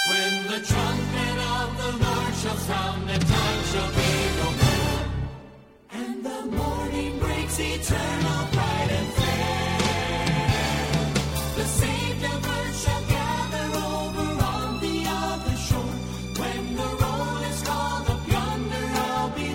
When the trumpet of the Lord shall sound, and time shall be no more, and the morning breaks eternal, bright and fair, the saved of earth shall gather over on the other shore. When the roll is called up yonder, I'll be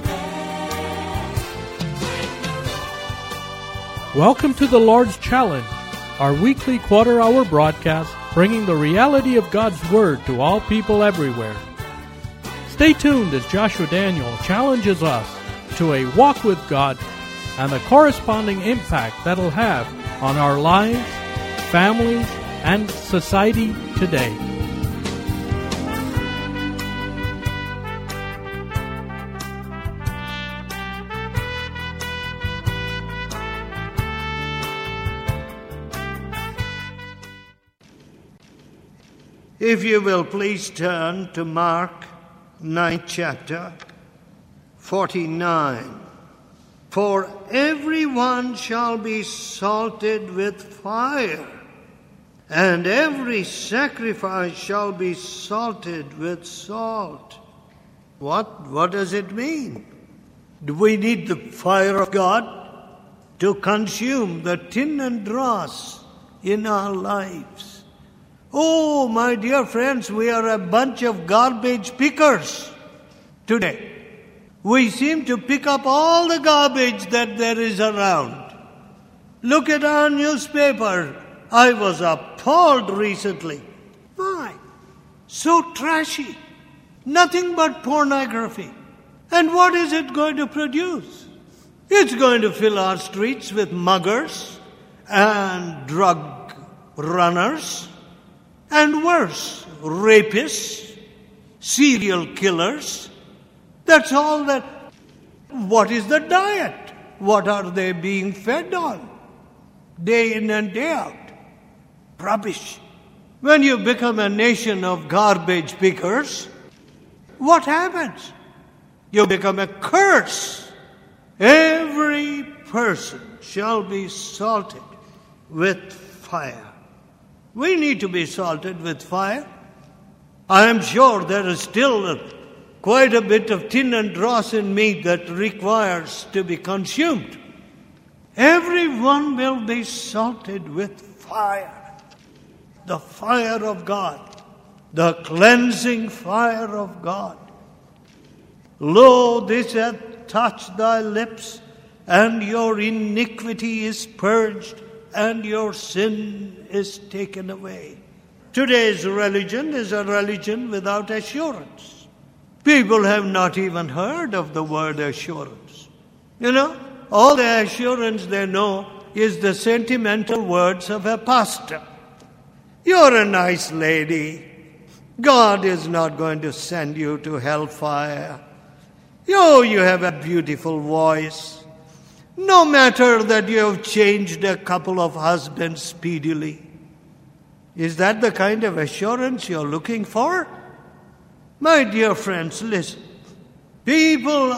there. Welcome to the Lord's Challenge, our weekly quarter-hour broadcast bringing the reality of God's Word to all people everywhere. Stay tuned as Joshua Daniel challenges us to a walk with God and the corresponding impact that'll have on our lives, families, and society today. If you will please turn to Mark 9th chapter, 49. For everyone shall be salted with fire, and every sacrifice shall be salted with salt. What does it mean? Do we need the fire of God to consume the tin and dross in our lives? Oh, my dear friends, we are a bunch of garbage pickers today. We seem to pick up all the garbage that there is around. Look at our newspaper. I was appalled recently. Why? So trashy. Nothing but pornography. And what is it going to produce? It's going to fill our streets with muggers and drug runners. And worse, rapists, serial killers. That's all that. What is the diet? What are they being fed on? Day in and day out. Rubbish. When you become a nation of garbage pickers, what happens? You become a curse. Every person shall be salted with fire. We need to be salted with fire. I am sure there is still quite a bit of tin and dross in me that requires to be consumed. Everyone will be salted with fire. The fire of God. The cleansing fire of God. Lo, this hath touched thy lips, and your iniquity is purged, and your sin is taken away. Today's religion is a religion without assurance. People have not even heard of the word assurance. You know, all the assurance they know is the sentimental words of a pastor. You're a nice lady. God is not going to send you to hellfire. You have a beautiful voice. No matter that you have changed a couple of husbands speedily. Is that the kind of assurance you're looking for? My dear friends, listen. People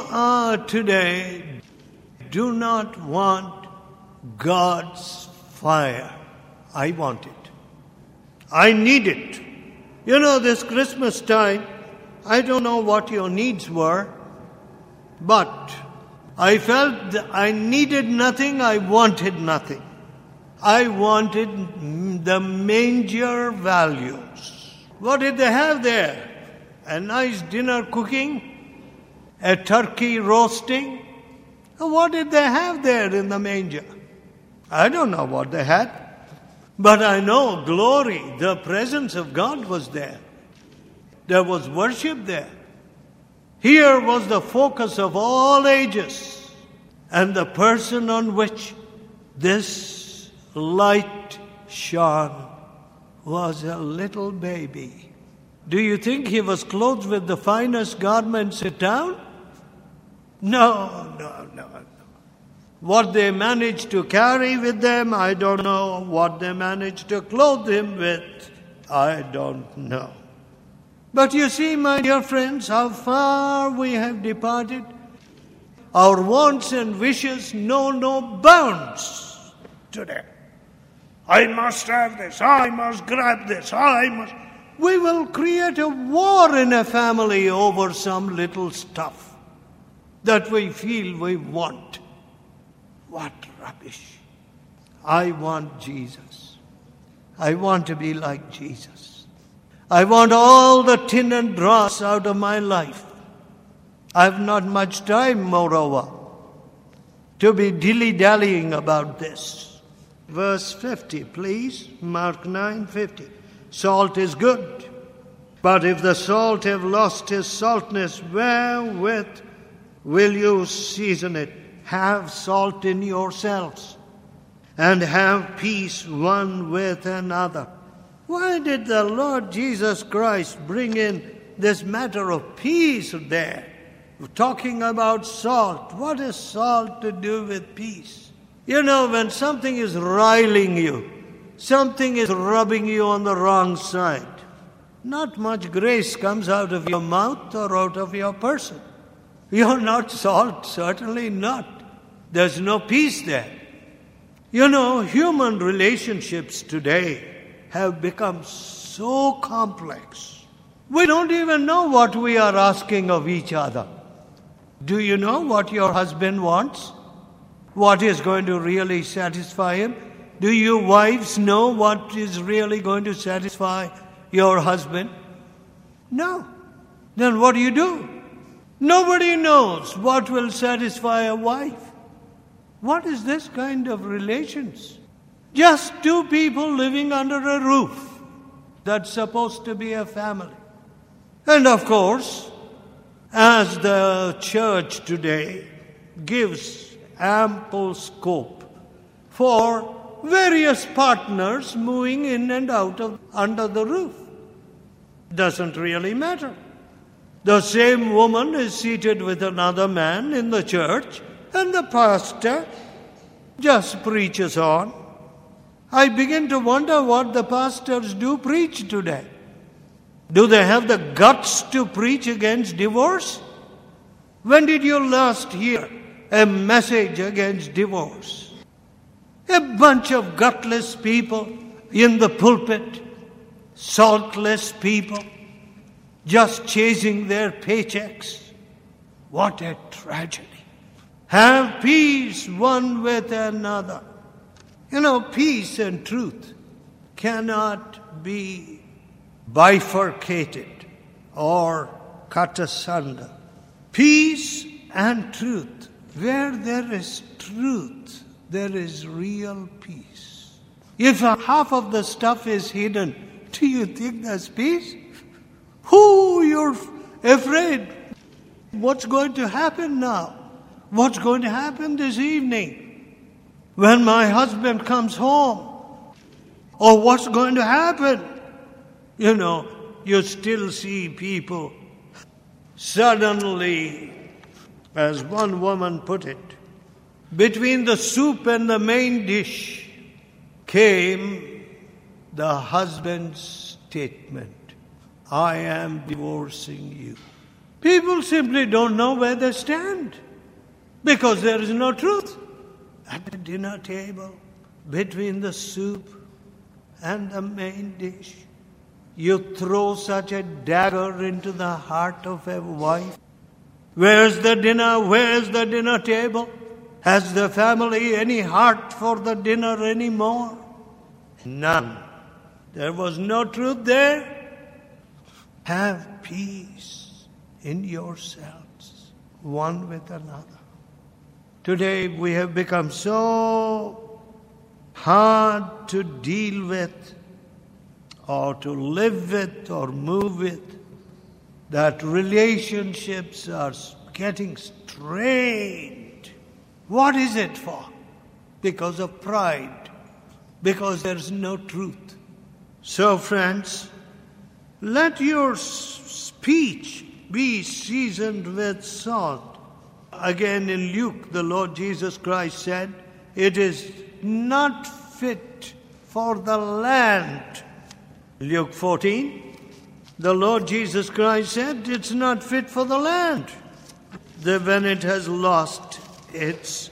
today do not want God's fire. I want it. I need it. You know, this Christmas time, I don't know what your needs were, but I felt that I needed nothing, I wanted nothing. I wanted the manger values. What did they have there? A nice dinner cooking? A turkey roasting? What did they have there in the manger? I don't know what they had. But I know glory, the presence of God was there. There was worship there. Here was the focus of all ages, and the person on which this light shone was a little baby. Do you think he was clothed with the finest garments in town? No. What they managed to carry with them, I don't know. What they managed to clothe him with, I don't know. But you see, my dear friends, how far we have departed. Our wants and wishes know no bounds today. I must have this, I must grab this, I must. We will create a war in a family over some little stuff that we feel we want. What rubbish. I want Jesus. I want to be like Jesus. I want all the tin and dross out of my life. I have not much time, moreover, to be dilly-dallying about this. Verse 50, please. Mark 9:50. Salt is good, but if the salt have lost his saltness, wherewith will you season it? Have salt in yourselves, and have peace one with another. Why did the Lord Jesus Christ bring in this matter of peace there? Talking about salt. What has salt to do with peace? You know, when something is riling you, something is rubbing you on the wrong side, not much grace comes out of your mouth or out of your person. You're not salt, certainly not. There's no peace there. You know, human relationships today have become so complex. We don't even know what we are asking of each other. Do you know what your husband wants? What is going to really satisfy him? Do you wives know what is really going to satisfy your husband? No. Then what do? Nobody knows what will satisfy a wife. What is this kind of relations? Just two people living under a roof that's supposed to be a family. And of course, as the church today gives ample scope for various partners moving in and out of under the roof, doesn't really matter. The same woman is seated with another man in the church, and the pastor just preaches on. I begin to wonder what the pastors do preach today. Do they have the guts to preach against divorce? When did you last hear a message against divorce? A bunch of gutless people in the pulpit, saltless people, just chasing their paychecks. What a tragedy. Have peace one with another. You know, peace and truth cannot be bifurcated or cut asunder. Peace and truth. Where there is truth, there is real peace. If half of the stuff is hidden, do you think there's peace? You're afraid. What's going to happen now? What's going to happen this evening when my husband comes home? Or what's going to happen? You know, you still see people suddenly, as one woman put it, between the soup and the main dish came the husband's statement, I am divorcing you. People simply don't know where they stand because there is no truth. At the dinner table, between the soup and the main dish, you throw such a dagger into the heart of a wife. Where's the dinner? Where's the dinner table? Has the family any heart for the dinner anymore? None. There was no truth there. Have peace in yourselves, one with another. Today we have become so hard to deal with or to live with or move with that relationships are getting strained. What is it for? Because of pride. Because there's no truth. So friends, let your speech be seasoned with salt. Again in Luke, the Lord Jesus Christ said, it is not fit for the land. Luke 14, the Lord Jesus Christ said, it's not fit for the land when it has lost its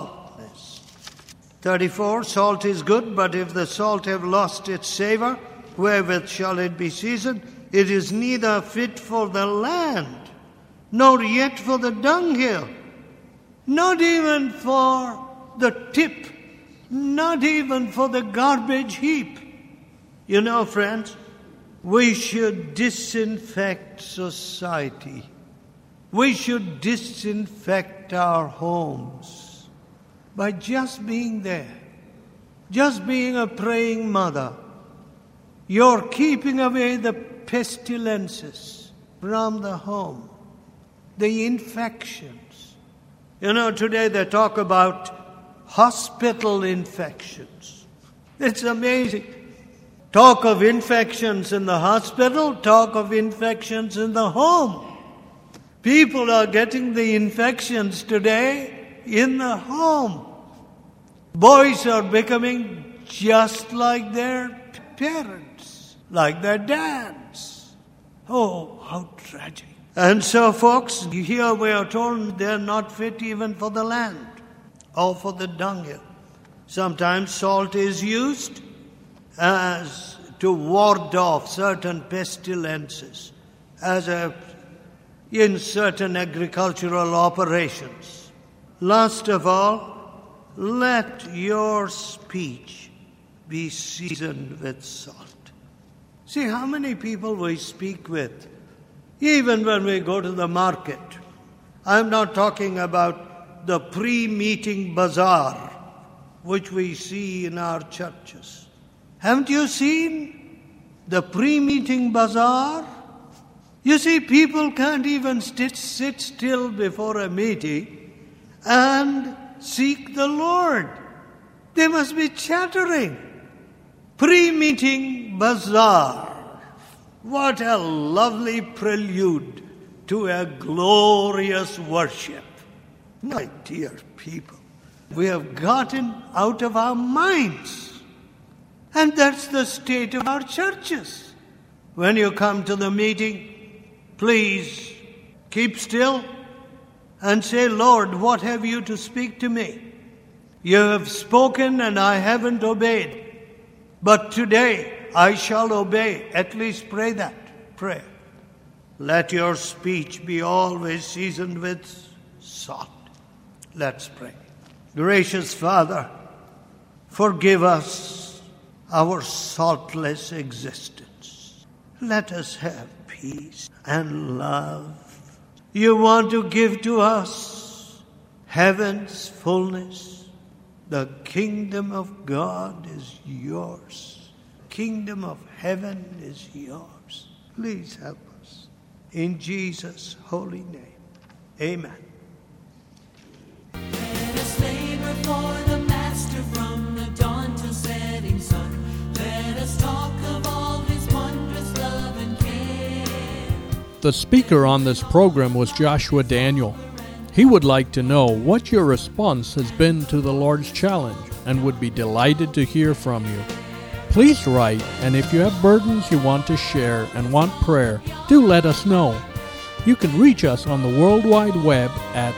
saltness. 34, salt is good, but if the salt have lost its savor, wherewith shall it be seasoned? It is neither fit for the land, nor yet for the dunghill, not even for the tip, not even for the garbage heap. You know, friends, we should disinfect society. We should disinfect our homes by just being there, just being a praying mother. You're keeping away the pestilences from the home, the infections. You know, today they talk about hospital infections. It's amazing. Talk of infections in the hospital, talk of infections in the home. People are getting the infections today in the home. Boys are becoming just like their parents, like their dads. Oh, how tragic. And so, folks, here we are told they're not fit even for the land or for the dunghill. Sometimes salt is used as to ward off certain pestilences, in certain agricultural operations. Last of all, let your speech be seasoned with salt. See how many people we speak with, even when we go to the market. I'm not talking about the pre-meeting bazaar, which we see in our churches. Haven't you seen the pre-meeting bazaar? You see, people can't even sit still before a meeting and seek the Lord. They must be chattering. Pre-meeting bazaar. What a lovely prelude to a glorious worship. My dear people, we have gotten out of our minds. And that's the state of our churches. When you come to the meeting, please keep still and say, Lord, what have you to speak to me? You have spoken and I haven't obeyed. But today I shall obey. At least pray that prayer. Let your speech be always seasoned with salt. Let's pray. Gracious Father, forgive us our saltless existence. Let us have peace and love. You want to give to us heaven's fullness. The kingdom of God is yours. Kingdom of heaven is yours. Please help us. In Jesus' holy name. Amen. Let us labor for the Master from the dawn till setting sun. Let us talk of all his wondrous love and care. The speaker on this program was Joshua Daniel. He would like to know what your response has been to the Lord's Challenge and would be delighted to hear from you. Please write, and if you have burdens you want to share and want prayer, do let us know. You can reach us on the World Wide Web at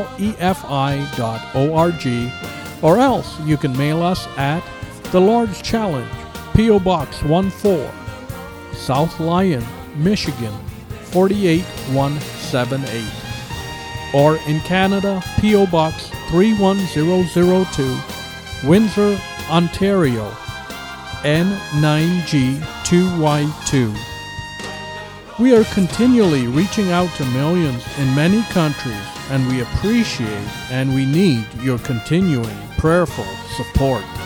lefi.org, or else you can mail us at The Lord's Challenge, P.O. Box 14, South Lyon, Michigan, 48178. Or in Canada, P.O. Box 31002, Windsor, Ontario, N9G2Y2. We are continually reaching out to millions in many countries, and we appreciate and we need your continuing prayerful support.